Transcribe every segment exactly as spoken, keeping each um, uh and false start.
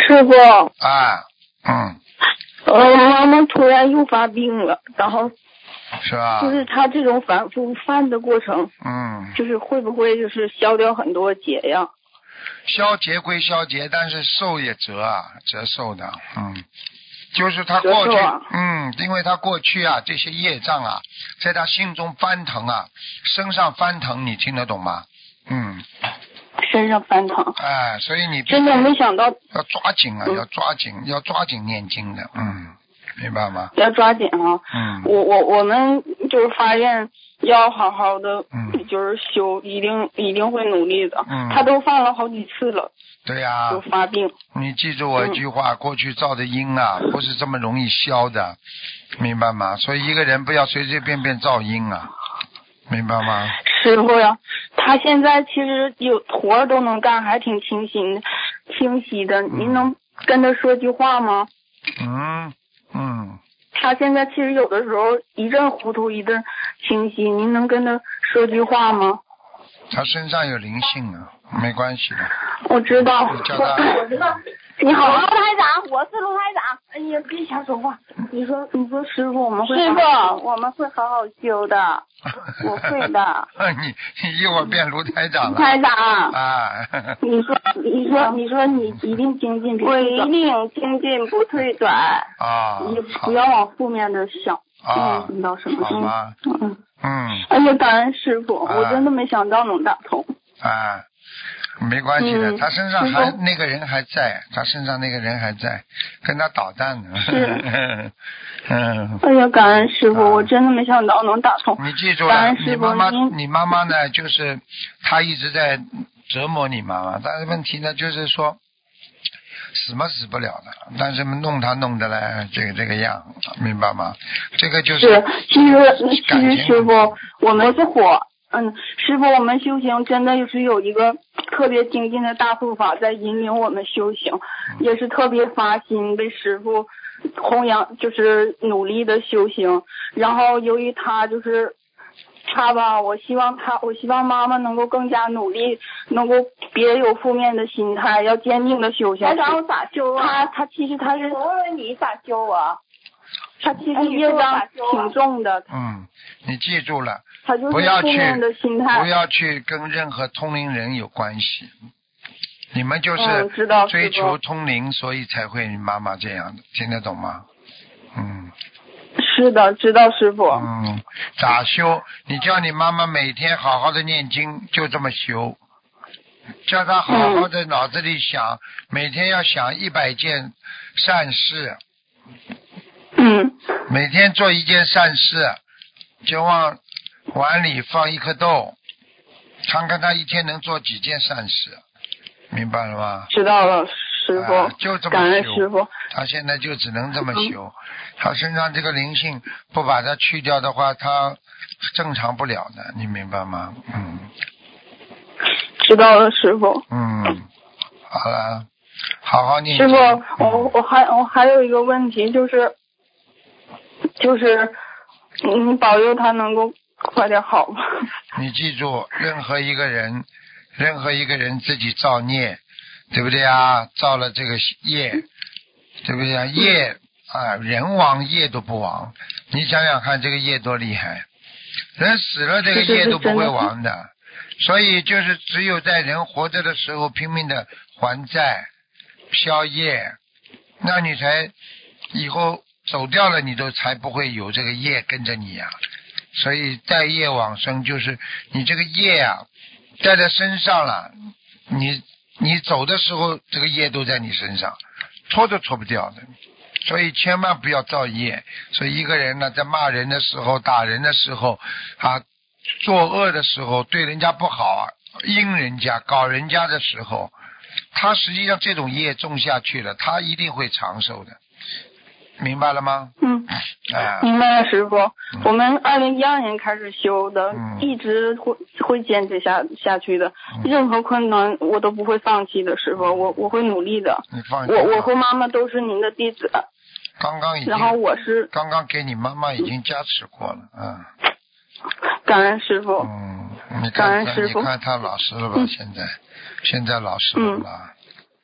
师傅。 啊，嗯。 呃，妈妈突然又发病了，然后。 是吧？ 就是他这种反复犯的过程， 嗯， 就是会不会就是消掉很多劫呀？ 消劫归消劫，但是寿也折啊，折寿的，嗯，就是他过去， 啊、 嗯，因为他过去啊这些业障啊，在他心中翻腾啊，身上翻腾，你听得懂吗？嗯， 身上翻腾， 哎，所以你真的没想到， 要抓紧啊， 嗯、 要抓紧，要抓紧念经的，嗯。明白吗？ 要抓紧啊！ 嗯， 我我我们就是发愿要好好的， 嗯， 就是修，一定一定会努力的。 嗯， 他都犯了好几次了。 对呀、啊， 就发病。 你记住我一句话，嗯、过去造的因啊，不是这么容易消的，明白吗？所以一个人不要随随便便造因啊，明白吗？ 师傅呀，他现在其实有活都能干，还挺清醒的，清晰的。您能跟他说句话吗？ 嗯。嗯， 他现在其实有的时候一阵糊涂一阵清晰，您能跟他说句话吗？ 他身上有灵性啊，没关系的。 我知道。 你叫他。 我知道。你好，卢台长，我是卢台长。哎呀，别瞎说话。你说，你说师傅，我们会师傅，我们会好好修的。我会的。 你你一会儿变卢台长了。 卢台长。 啊。 你说，你说，你说你一定精进，我一定精进不退转。 啊。 你不要往负面的想。 啊。 嗯，到什么？ 好吗？ 嗯。 嗯。 哎呀，感恩师傅，我真的没想到能打通。 啊。没关系的， 嗯、 他身上还那个人还在，他身上那个人还在，跟他捣蛋呢。 是。 嗯。 哎呀，感恩师傅、啊，我真的没想到能打通。 你记住了， 你妈妈，你妈妈呢，就是她一直在折磨你妈妈，但是问题呢，就是说死嘛死不了的，但是弄她弄得来这个这个样，明白吗？这个就是。 是，其实其实师傅，我们是火。嗯，师傅，我们修行真的是有一个特别精进的大护法在引领我们修行， 嗯、 也是特别发心为师傅弘扬，就是努力的修行。然后由于他就是他吧，我希望他，我希望妈妈能够更加努力，能够别有负面的心态，要坚定的修行。 然后咋修啊？ 他他其实他是， 我问问你咋修啊？ 他其实业障挺重的。 嗯，你记住了。 他就是不要去， 不要去跟任何通灵人有关系。你们就是追求通灵，所以才会妈妈这样的，听得懂吗？嗯。 是的，知道师傅。 嗯，咋修？你叫你妈妈每天好好的念经，就这么修。叫她好好的脑子里想，嗯、每天要想一百件善事。 嗯。 每天做一件善事，就往碗里放一颗豆，看看他一天能做几件善事，明白了吗？ 知道了，师傅、 啊。就这么修。 感恩师傅。 他现在就只能这么修，嗯、他身上这个灵性不把它去掉的话，他正常不了的，你明白吗？嗯。 知道了，师傅。 嗯，好了，好好念经。 师傅， 嗯、 我我还我还有一个问题就是，就是你保佑他能够快点好吧。 你记住，任何一个人，任何一个人自己造孽，对不对啊？造了这个业，对不对啊？业啊，人亡业都不亡。你想想看，这个业多厉害！人死了，这个业都不会亡的。所以就是只有在人活着的时候拼命的还债、消业，那你才以后走掉了，你都才不会有这个业跟着你呀、啊。所以带业往生，就是你这个业啊带在身上了，你你走的时候，这个业都在你身上，搓都搓不掉的。所以千万不要造业。所以一个人呢，在骂人的时候、打人的时候啊。作恶的时候，对人家不好啊，阴人家搞人家的时候，他实际上这种业种下去了，他一定会长寿的，明白了吗？ 嗯， 啊、 明白了，师傅。嗯、我们二零一二年开始修的， 嗯、 一直会会坚持下下去的、嗯，任何困难我都不会放弃的，师傅，我我会努力的。 你放心， 我我和妈妈都是您的弟子。 刚刚已经， 然后我是刚刚给你妈妈已经加持过了，嗯。 感恩师傅。 嗯，你看他，你看他老实了吧？ 嗯、 现在，现在老实了吧？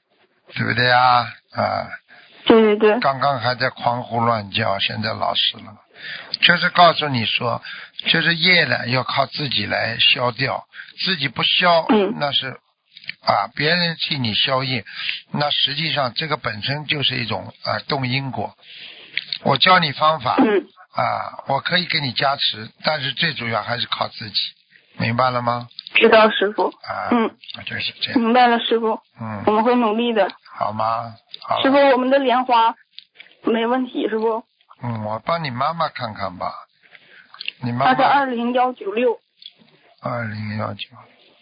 对不对啊？啊， 对对对， 刚刚还在狂呼乱叫，现在老实了，就是告诉你说，就是业呢要靠自己来消掉，自己不消， 嗯那是啊，别人替你消业，那实际上这个本身就是一种啊动因果。我教你方法， 嗯， 啊，我可以给你加持，但是最主要还是靠自己，明白了吗？ 知道师傅。 啊， 嗯， 就是这样， 明白了师傅， 嗯我，们会努力的。 好吗？好了师傅，我们的莲花没问题，师傅。 嗯，我帮你妈妈看看吧，你妈她是妈二零幺九六。 二零幺九，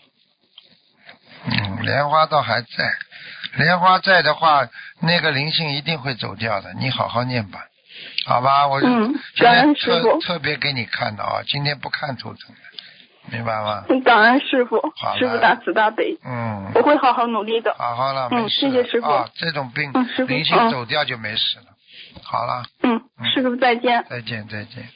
嗯，莲花倒还在，莲花在的话，那个灵性一定会走掉的，你好好念吧，好吧？我是嗯今天感恩师特傅特别给你看的啊，今天不看图腾的，明白吗？ 感恩师傅好，了师傅大慈大悲， 嗯， 我会好好努力的。 好好了， 嗯没事谢谢师傅啊，这种病嗯师傅灵性嗯走掉就没事了。好了， 嗯，师傅再见。 再见再见。